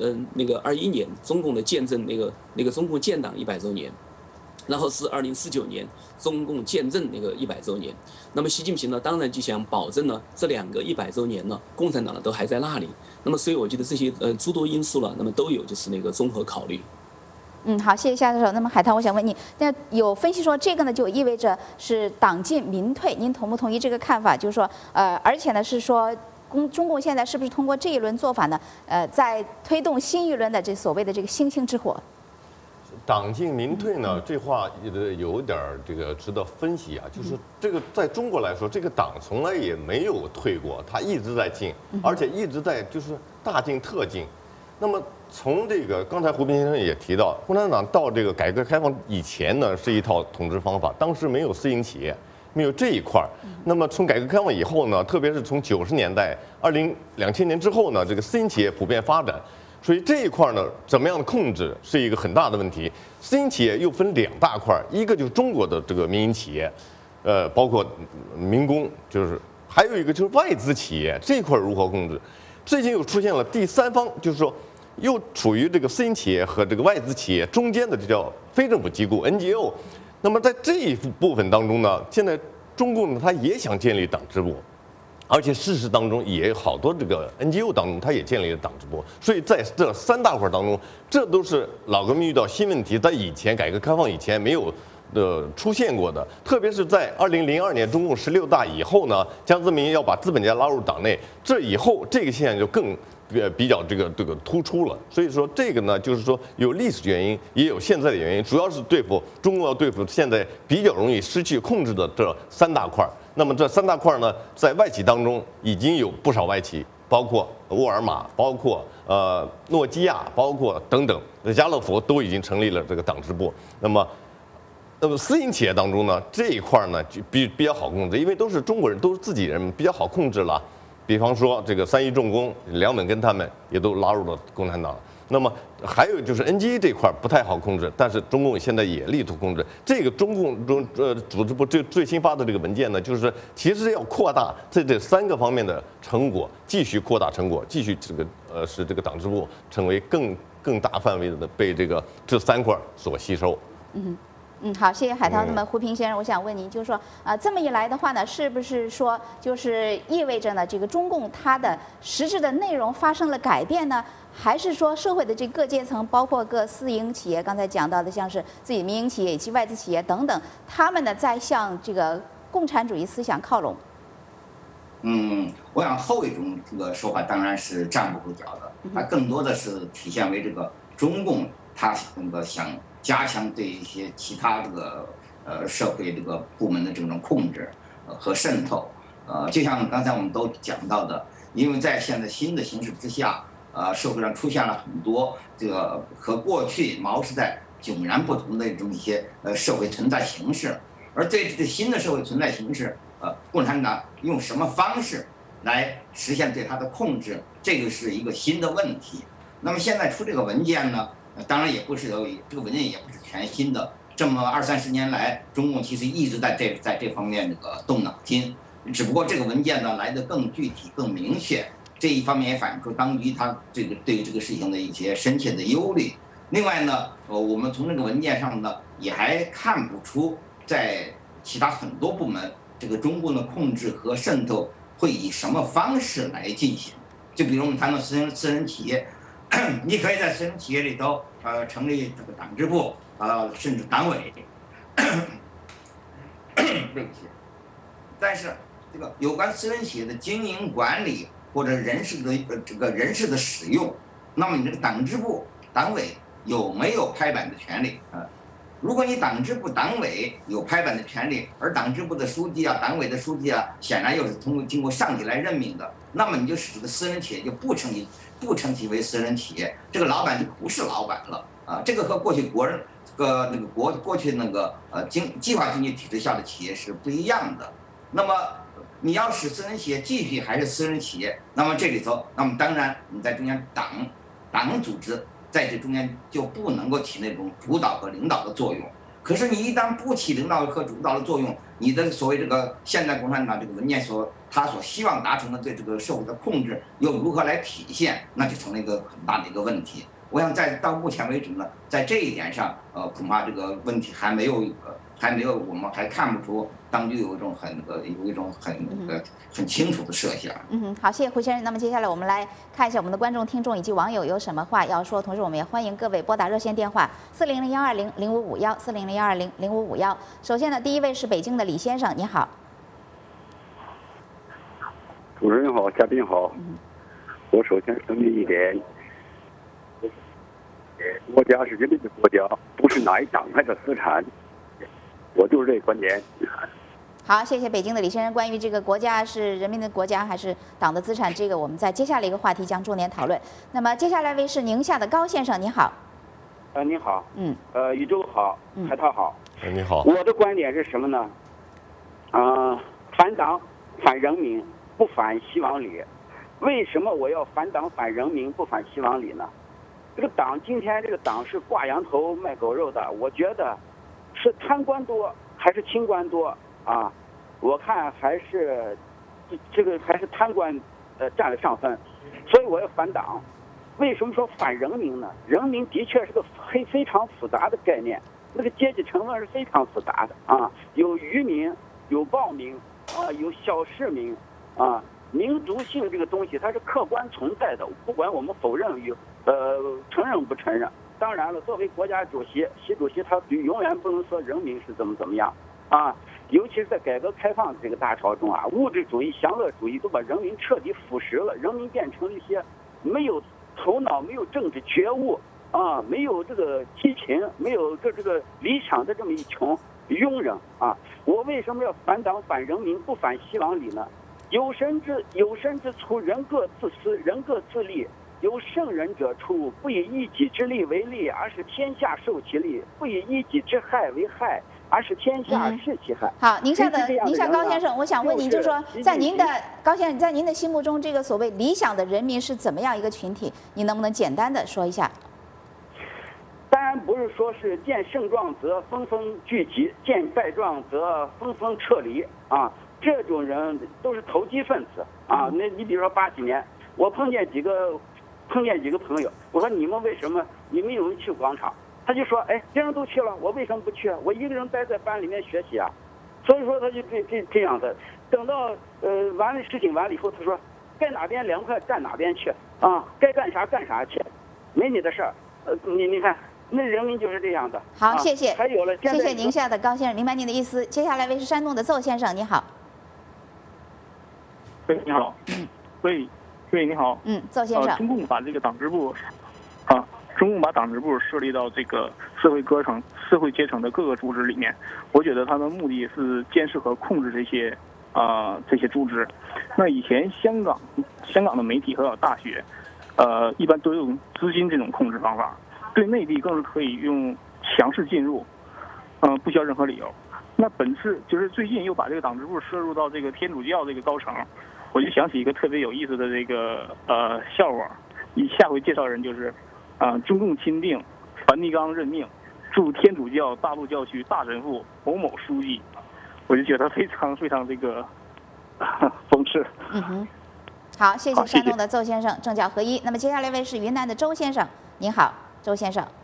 21年中共的建政那个中共建党100周年。然后是2049年中共建政那个100周年，那么习近平呢，当然就想保证呢这2个100周年呢，共产党呢都还在那里。那么所以我觉得这些诸多因素了，那么都有就是那个综合考虑。 好，谢谢夏教授。那么海涛，我想问你，那有分析说这个呢就意味着是党进民退，您同不同意这个看法？就是说，而且呢是说。中共现在是不是通过这一轮做法呢？在推动新一轮的这所谓的这个星星之火？ 党进民退呢，这话有点这个值得分析啊。就是这个在中国来说，这个党从来也没有退过，它一直在进，而且一直在就是大进特进。那么从这个刚才胡斌先生也提到，共产党到这个改革开放以前呢，是一套统治方法，当时没有私营企业。没有这一块儿，那么从改革开放以后呢，特别是从90年代、2000年之后呢，这个私营企业普遍发展，所以这一块呢，怎么样的控制是一个很大的问题。私营企业又分2大块，一个就是中国的这个民营企业，包括民工，就是还有一个就是外资企业，这一块如何控制？最近又出现了第三方，就是说又处于这个私营企业和这个外资企业中间的，这叫非政府机构 NGO。那么在这一部分当中呢，现在中共呢，他也想建立党支部，而且事实当中也有好多这个 NGO 当中，他也建立了党支部。所以在这3大块当中，这都是老革命遇到新问题，在以前改革开放以前没有出现过的。特别是在2002年中共16大以后呢，江泽民要把资本家拉入党内，这以后这个现象就更比较这个突出了。所以说这个呢，就是说有历史原因，也有现在的原因，主要是中共要对付现在比较容易失去控制的这3大块。那么这3大块呢，在外企当中已经有不少外企，包括沃尔玛，包括诺基亚，包括等等，家乐福都已经成立了这个党支部。那么私营企业当中呢，这一块呢就比较好控制，因为都是中国人，都是自己人，比较好控制了。比方说这个3一重工、梁本根他们也都拉入了共产党。那么还有就是 NGO 这块不太好控制，但是中共现在也力图控制。这个中共组织部最新发的这个文件呢，就是其实要扩大这3个方面的成果，继续扩大成果，继续使这个党支部成为更大范围的被这3块所吸收。 好，谢谢海涛。那么胡平先生，我想问您，就是说，这么一来的话呢，是不是说就是意味着呢，这个中共它的实质的内容发生了改变呢？还是说社会的这各阶层，包括各私营企业，刚才讲到的像是自己民营企业以及外资企业等等，他们呢在向这个共产主义思想靠拢？ 我想后一种这个说法当然是站不住脚的，它更多的是体现为这个中共它想加强对一些其他社会部门的这种控制和渗透，就像刚才我们都讲到的，因为在现在新的形势之下，社会上出现了很多和过去毛时代迥然不同的一些社会存在形式，而对这个新的社会存在形式，共产党用什么方式来实现对它的控制，这个是一个新的问题。那么现在出这个文件呢？当然也不是这个文件也不是全新的， 这么20-30年来，中共其实一直在这方面这个动脑筋，只不过这个文件呢来得更具体、更明确。这一方面也反映出当局他这个对于这个事情的一些深切的忧虑。另外呢，我们从这个文件上呢也还看不出在其他很多部门这个中共的控制和渗透会以什么方式来进行。就比如我们谈到私人企业，你可以在私人企业里头成立这个党支部甚至党委，对不起。但是这个有关私人企业的经营管理或者人事的使用，那么你这个党支部、党委有没有拍板的权利啊？如果你党支部、党委有拍板的权利，而党支部的书记啊、党委的书记啊，显然又是经过上级来任命的，那么你就使这个私人企业就不称其为私人企业，这个老板就不是老板了啊！这个和过去过去计划经济体制下的企业是不一样的。那么你要使私人企业继续还是私人企业，那么这里头，那么当然你在中间党组织。在这中间就不能够起那种主导和领导的作用。可是你一旦不起领导和主导的作用，你的所谓这个现代共产党这个文件他所希望达成的对这个社会的控制又如何来体现，那就成了一个很大的一个问题。我想到目前为止呢，在这一点上，恐怕这个问题还没有，我们还看不出当局有一种很清楚的设想。 好，谢谢胡先生。那么接下来我们来看一下我们的观众、听众以及网友有什么话要说，同时我们也欢迎各位拨打热线电话400-120-0551，400-120-0551。首先呢，第一位是北京的李先生，你好。 主持人好，嘉宾好。我首先声明一点。国家是人民的国家，不是哪一党派的资产。我就是这个观点。 好，谢谢北京的李先生。关于这个国家是人民的国家还是党的资产，这个我们在接下来一个话题将重点讨论。那么接下来一位是宁夏的高先生，你好。 你好。宇宙好，海涛好。 你好。 我的观点是什么呢？反党反人民，不反希望里。为什么我要反党反人民，不反希望里呢？这个党今天这个党是挂羊头卖狗肉的，我觉得是贪官多还是清官多啊？我看还是还是贪官占了上风，所以我要反党。为什么说反人民呢？人民的确是个非常复杂的概念，那个阶级成分是非常复杂的啊，有渔民，有暴民啊，有小市民啊。民族性这个东西它是客观存在的，不管我们否认承认不承认。当然了，作为国家主席，习主席他永远不能说人民是怎么样啊。尤其是在改革开放这个大潮中啊，物质主义、享乐主义都把人民彻底腐蚀了，人民变成了一些没有头脑、没有政治觉悟啊，没有这个激情、没有这个理想的这么一群庸人啊。我为什么要反党反人民，不反希望里呢？有生之初，人各自私，人各自利。有圣人者出，不以一己之利为利，而使天下受其利；不以一己之害为害，而使天下受其害。 好，宁夏高先生，我想问您，就是说，在您的高先生，在您的心目中，这个所谓理想的人民是怎么样一个群体？你能不能简单的说一下？ 当然不是说是见胜状则纷纷聚集，见败状则纷纷撤离啊。这种人都是投机分子啊！那你比如说80几年，我碰见几个朋友，我说你们为什么你们有人去广场？他就说，哎，别人都去了，我为什么不去啊？我一个人待在班里面学习啊。所以说他就这样的。等到事情完了以后，他说该哪边凉快站哪边去啊，该干啥干啥去，没你的事儿。你看。那人民就是这样的。 好，谢谢。 还有了， 谢谢宁夏的高先生，明白您的意思。接下来为是山东的邹先生，你好。 喂，你好。喂，你好。 邹先生。 中共把这个党支部，把党支部设立到这个社会阶层的各个组织里面，我觉得他的目的是监视和控制这些组织。那以前香港的媒体和大学，一般都用资金这种控制方法。对内地更是可以用强势进入，不需要任何理由。那本次就是最近又把这个党支部摄入到这个天主教这个高层，我就想起一个特别有意思的这个笑话。下回介绍人就是，中共钦定，梵蒂冈任命， 驻天主教大陆教区大神父某某书记，我就觉得非常非常这个讽刺。 嗯哼，好，谢谢山东的邹先生，政教合一。那么接下来一位是云南的周先生，您好，周先生。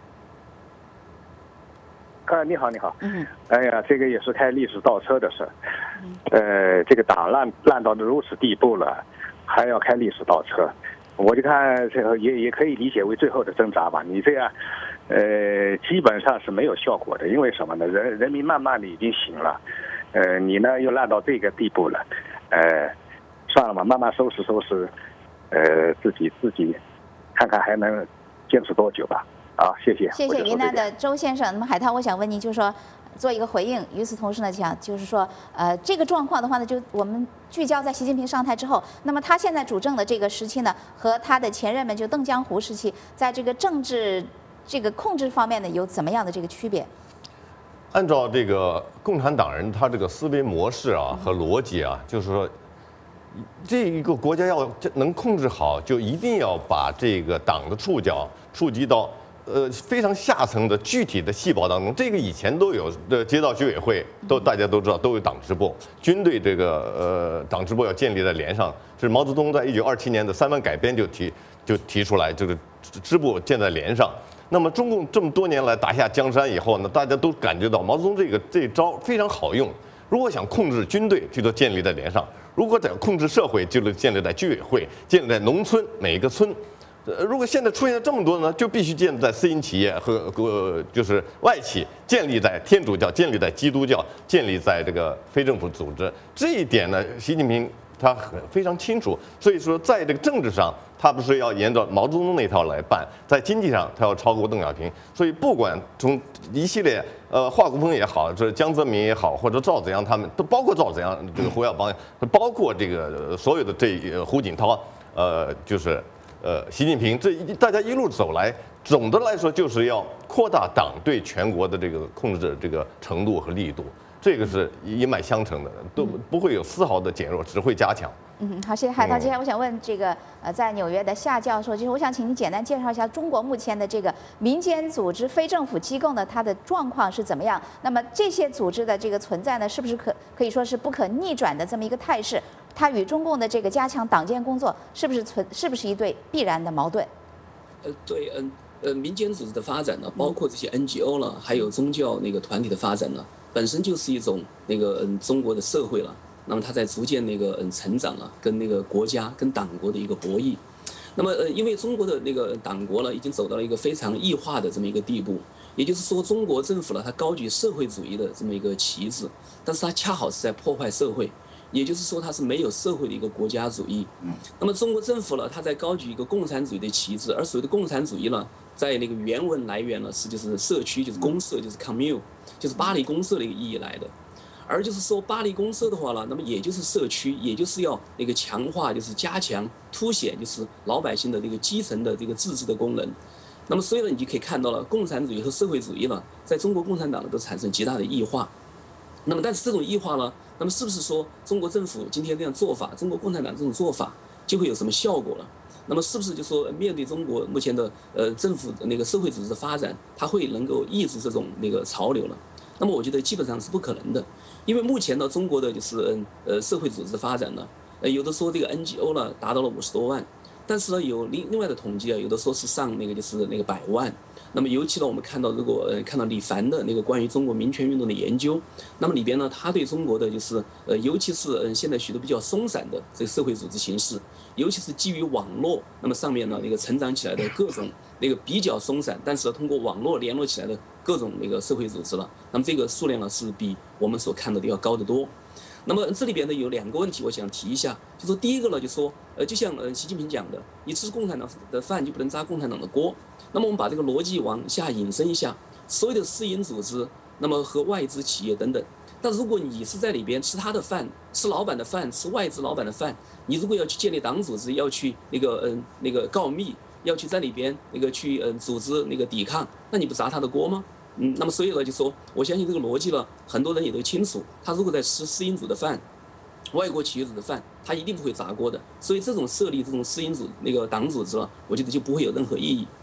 你好，你好。 嗯。 哎呀，这个也是开历史倒车的事儿。这个党烂到如此地步了，还要开历史倒车，我就看这个也可以理解为最后的挣扎吧。你这样，基本上是没有效果的，因为什么呢？人民慢慢的已经醒了，你呢又烂到这个地步了，算了吧，慢慢收拾收拾，自己看看还能坚持多久吧。好，谢谢。 谢谢云南的周先生。那么海涛，我想问您，就是说做一个回应。与此同时呢，就是说，这个状况的话呢，就我们聚焦在习近平上台之后，那么他现在主政的这个时期呢，和他的前任们就邓江湖时期，在这个政治这个控制方面呢，有怎么样的这个区别？ 按照这个共产党人他这个思维模式啊和逻辑啊，就是说，这一个国家要能控制好，就一定要把这个党的触角触及到非常下层的具体的细胞当中。这个以前都有的街道居委会大家都知道都有党支部，军队这个党支部要建立在连上，是毛泽东在1927年的3湾改编就提出来，这个支部建在连上。那么中共这么多年来打下江山以后呢，大家都感觉到毛泽东这招非常好用。如果想控制军队，就建立在连上；如果想控制社会，就建立在居委会，建立在农村每一个村。如果现在出现这么多呢，就必须建立在私营企业和就是外企，建立在天主教，建立在基督教，建立在这个非政府组织。这一点呢，习近平他非常清楚。所以说，在这个政治上，他不是要沿着毛泽东那套来办；在经济上，他要超过邓小平。所以，不管从一系列华国锋也好，这江泽民也好，或者赵紫阳他们，都包括赵紫阳这个胡耀邦，包括这个所有的胡锦涛，就是习近平，大家一路走来，总的来说就是要扩大党对全国的这个控制这个程度和力度，这个是一脉相承的，都不会有丝毫的减弱，只会加强。 好，谢谢海涛。接下来我想问这个在纽约的夏教授，就是我想请您简单介绍一下中国目前的这个民间组织、非政府机构呢，它的状况是怎么样？那么这些组织的这个存在呢，是不是可以说是不可逆转的这么一个态势？它与中共的这个加强党建工作是不是一对必然的矛盾？ 对，民间组织的发展呢，包括这些 NGO 了，还有宗教那个团体的发展呢，本身就是一种那个中国的社会了。那么它在逐渐那个成长了，跟那个国家跟党国的一个博弈。那么因为中国的那个党国呢，已经走到了一个非常异化的这么一个地步，也就是说，中国政府呢，它高举社会主义的这么一个旗帜，但是它恰好是在破坏社会，也就是说，它是没有社会的一个国家主义。那么中国政府呢，它在高举一个共产主义的旗帜，而所谓的共产主义呢，在那个原文来源呢，就是社区，就是公社，就是 commune， 就是巴黎公社的一个意义来的。而就是说，巴黎公社的话呢，那么也就是社区，也就是要那个强化，就是加强、凸显，就是老百姓的这个基层的这个自治的功能。那么所以呢，你就可以看到了，共产主义和社会主义呢，在中国共产党呢都产生极大的异化。那么，但是这种异化呢，那么是不是说中国政府今天这样做法，中国共产党这种做法就会有什么效果了？那么是不是就说面对中国目前的政府的那个社会组织的发展，它会能够抑制这种那个潮流了？那么我觉得基本上是不可能的，因为目前呢，中国的就是社会组织的发展呢，有的说这个 NGO 呢达到了50多万，但是呢有另外的统计啊，有的说是上那个就是那个100万。那么尤其呢，我们看到如果看到李凡的那个关于中国民权运动的研究，那么里边呢，他对中国的就是尤其是现在许多比较松散的这个社会组织形式，尤其是基于网络，那么上面呢那个成长起来的各种那个比较松散，但是通过网络联络起来的各种那个社会组织了，那么这个数量呢是比我们所看到的要高得多。那么这里边呢有2个问题，我想提一下，就说第一个呢，就说就像习近平讲的，你吃共产党的饭就不能砸共产党的锅。那么我们把这个逻辑往下引申一下，所有的私营组织，那么和外资企业等等，但如果你是在里边吃他的饭，吃老板的饭，吃外资老板的饭，你如果要去建立党组织，要去那个告密，要去在里边那个去组织那个抵抗，那你不砸他的锅吗？那么所以呢，就说我相信这个逻辑呢，很多人也都清楚。他如果在吃私营组的饭，外国企业组的饭，他一定不会砸锅的。所以这种设立这种私营组那个党组织了，我觉得就不会有任何意义。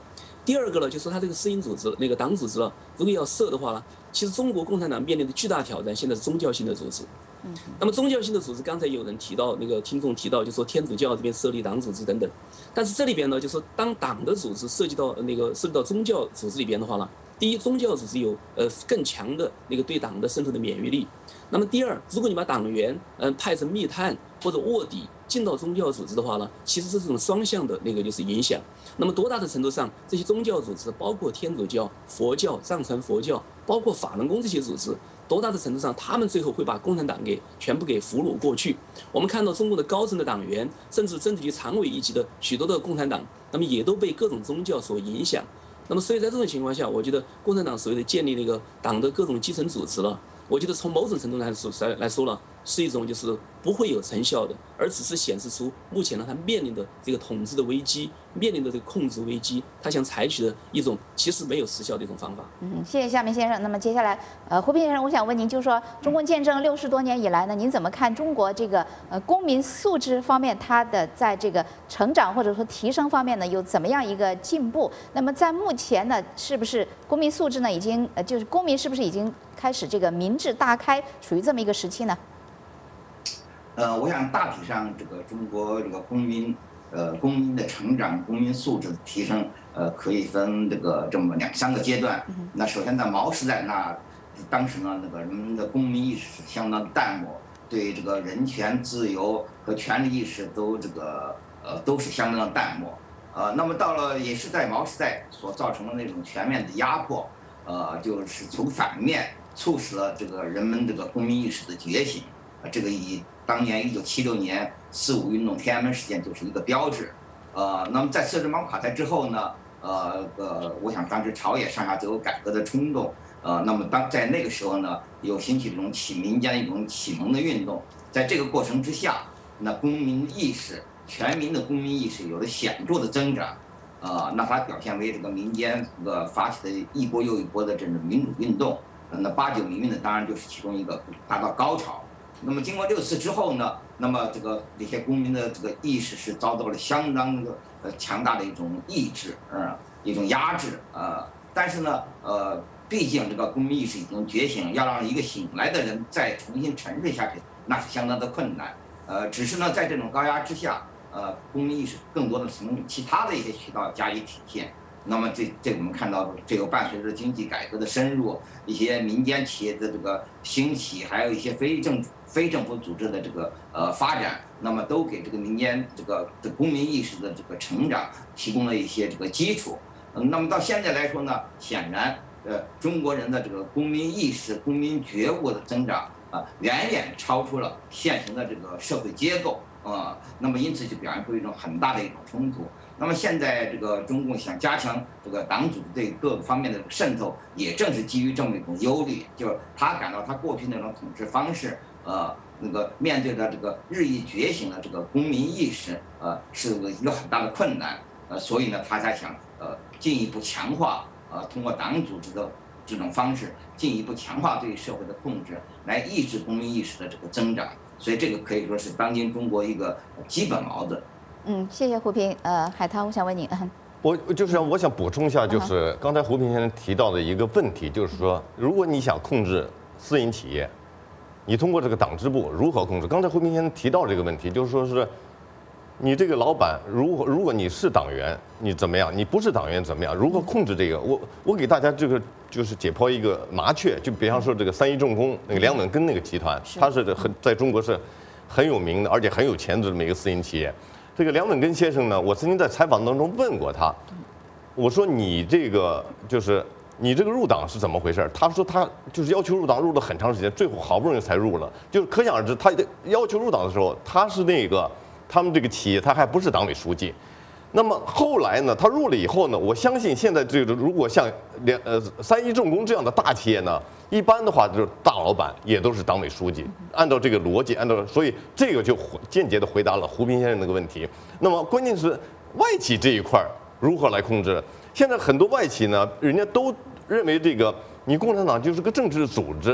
第二个呢，就是说它这个私营组织那个党组织了，如果要设的话呢，其实中国共产党面临的巨大挑战现在是宗教性的组织。那么宗教性的组织，刚才有人提到，那个听众提到，就说天主教这边设立党组织等等。但是这里边呢，就说当党的组织涉及到宗教组织里边的话呢，第一，宗教组织有更强的那个对党的渗透的免疫力。那么第二，如果你把党员派成密探或者卧底进到宗教组织的话呢，其实是这种双向的那个就是影响。那么多大的程度上，这些宗教组织，包括天主教、佛教、藏传佛教，包括法轮功这些组织，多大的程度上，他们最后会把共产党全部给俘虏过去。我们看到中国的高层的党员，甚至政治局常委一级的许多的共产党，那么也都被各种宗教所影响。那么所以在这种情况下，我觉得共产党所谓的建立那个党的各种基层组织了，我觉得从某种程度来说了，是一种就是不会有成效的，而只是显示出目前呢他面临的这个统治的危机，面临的这个控制危机，他想采取的一种其实没有实效的一种方法。 谢谢夏明先生。那么接下来，胡平先生，我想问您，就是说中共建政60多年以来呢，您怎么看中国这个公民素质方面，它的在这个成长或者说提升方面呢，有怎么样一个进步？那么在目前呢，是不是公民素质呢已经就是公民是不是已经开始这个民智大开，属于这么一个时期呢？ 我想大体上这个中国这个公民的成长、公民素质的提升，可以分这么2、3个阶段。那首先在毛时代，当时呢，那个人们的公民意识是相当淡漠，对这个人权、自由和权利意识都是相当的淡漠。那么到了也是在毛时代所造成的那种全面的压迫，就是从反面促使了这个人们这个公民意识的觉醒。这个以当年1976年4·5运动天安门事件就是一个标志。那么在四人帮垮台之后呢，我想当时朝野上下都有改革的冲动。那么在那个时候呢，有兴起这种民间的一种启蒙的运动。在这个过程之下，那公民意识，全民的公民意识有了显著的增长。那它表现为这个民间发起的一波又一波的这种民主运动。那8·9民运呢，当然就是其中一个达到高潮。那么经过6次之后呢，那么这些公民的这个意识是遭到了相当的强大的一种抑制，一种压制。但是呢，毕竟这个公民意识已经觉醒，要让一个醒来的人再重新沉睡下去，那是相当的困难。只是呢，在这种高压之下，公民意识更多的从其他的一些渠道加以体现。那么这我们看到，这有伴随着经济改革的深入，一些民间企业的这个兴起，还有一些非政府组织的这个发展，那么都给这个民间这个公民意识的这个成长提供了一些这个基础。那么到现在来说呢，显然中国人的这个公民意识、公民觉悟的增长远远超出了现行的这个社会结构。那么因此就表现出一种很大的一种冲突。那么现在这个中共想加强这个党组织对各个方面的渗透，也正是基于这么一种忧虑，就是他感到他过去那种统治方式，面对着这个日益觉醒的这个公民意识，是一个很大的困难。所以呢，他才想进一步强化，通过党组织的这种方式，进一步强化对社会的控制，来抑制公民意识的这个增长。所以这个可以说是当今中国一个基本矛盾。 谢谢胡平。海涛，我想问你， 我想补充一下，就是刚才胡平先生提到的一个问题，就是说，如果你想控制私营企业，你通过这个党支部如何控制？刚才胡平先生提到这个问题，就是说是，你这个老板如果你是党员，你怎么样？你不是党员怎么样？如何控制这个？我给大家这个就是解剖一个麻雀，就比方说这个三一重工那个梁稳根那个集团，它是在中国是很有名的，而且很有钱的这么一个私营企业。这个梁稳根先生呢，我曾经在采访当中问过他，我说你这个入党是怎么回事？他说他就是要求入党，入了很长时间，最后好不容易才入了。就是可想而知，他要求入党的时候，他是他们这个企业他还不是党委书记。那么后来呢，他入了以后呢，我相信现在这个如果像三一重工这样的大企业呢，一般的话就是大老板也都是党委书记。按照这个逻辑，所以这个就间接的回答了胡平先生那个问题。那么关键是外企这一块如何来控制？现在很多外企呢，人家都认为这个你共产党就是个政治组织，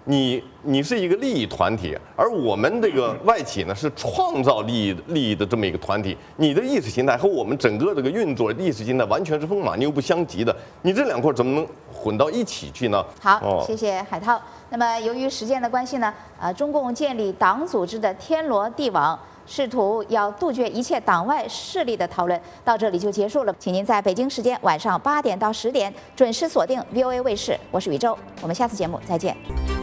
你是一个利益团体，而我们这个外企呢是创造利益的这么一个团体。你的意识形态和我们整个这个运作意识形态完全是风马牛不相及的，你这两块怎么能混到一起去呢？ 好，谢谢海涛。那么由于时间的关系呢，中共建立党组织的天罗地网，试图要杜绝一切党外势力的讨论，到这里就结束了。请您在北京时间晚上8点到10点准时锁定 VOA 卫视，我是宇宙，我们下次节目再见。